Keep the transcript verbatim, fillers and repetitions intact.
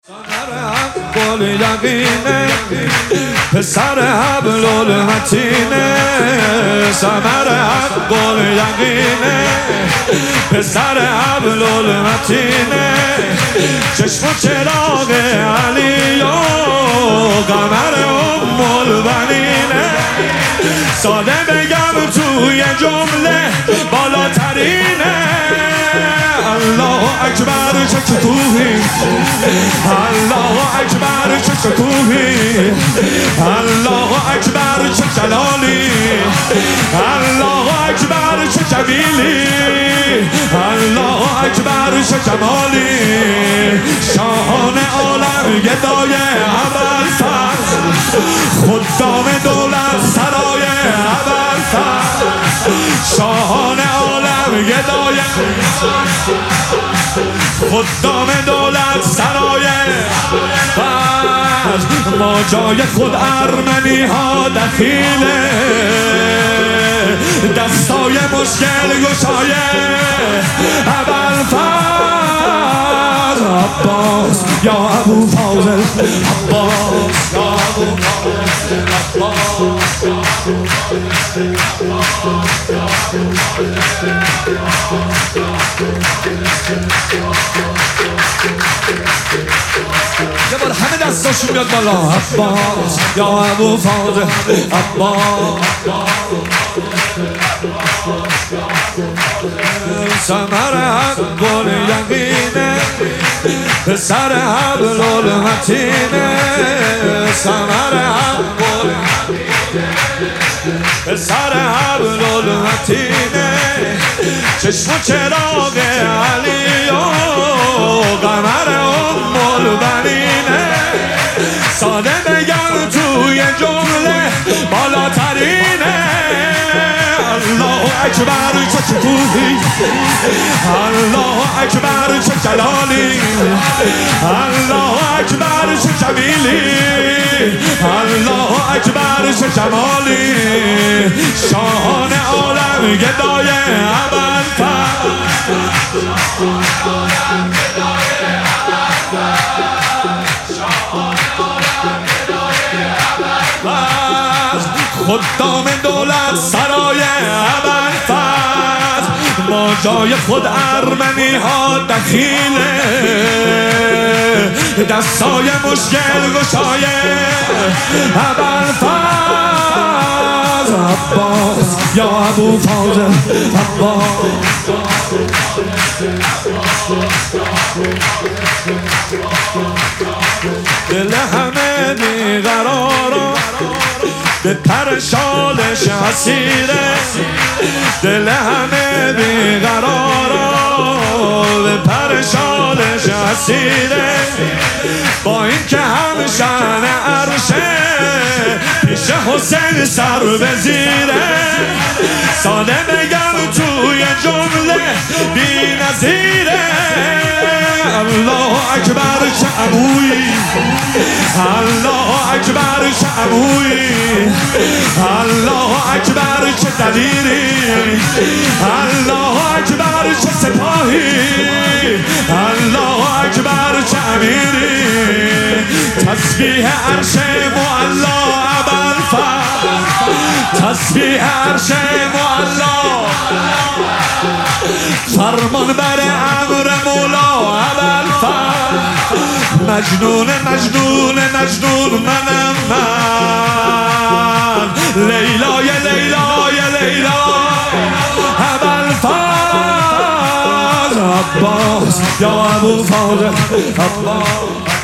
گل یقینه پسر حبل المتینه ثمر حق گل یقینه پسر حبل المتینه چشم و چراغ علی و قمر ام البنینه ساده بگم توی جمله بالاترینه الله اکبر چه کوهی الله اکبر چه کوهی الله اکبر چه جلالی الله اکبر چه جمیلی الله اکبر چه جمالی شاهان عالم گدای ابرفر خدام دولت سرای ابرفر شاهان عالم گدای خدام دولت سرای فرد ما جای خود ارمنی ها دخیله دستای مشکل گشایه ابوالفضل عباس یا ابو فاضل عباس یا ابو فاضل عباس یه بار همه دستاشون بیاد بالا عباس یا ابو فاضل عباس ثمر حق گل یقینه پسر حبل المتینه ثمر حق گل پسر حبل المتینه چشم و چراغ علی و قمر ام البنینه ساده بگم توی جمله بالاترینه الله اکبر چه کوهی الله اکبر چه جلالی الله اکبر چه جمیلی الله اکبر چه جمالی شاهان عالم گدای ابوالفضل خدام دولت سرای ابوالفضل ما جای خود ارمنی ها دخیله دستای مشکل گشایه ابوالفضل عباس یا ابو فاضل عباس دل همه بیقرارا به پر شالش اسیره دل همه بیقرارا به پر شالش اسیره با این که هم شأن عرشه پیش حسین سر به زیره ساده بگم توی جمله بی نظیره الله اکبر چه عمویی الله اکبر چه عمویی الله اکبر چه دلیری الله اکبر چه سپاهی الله اکبر چه امیری تسبیح عرش معلا ابوالفضل تسبیح عرش معلا فرمان بر امر مولا ابوالفضل مجنون مجنون مجنون منم من لیلای لیلای لیلا ابوالفضل عباس یا ابو فاضل عباس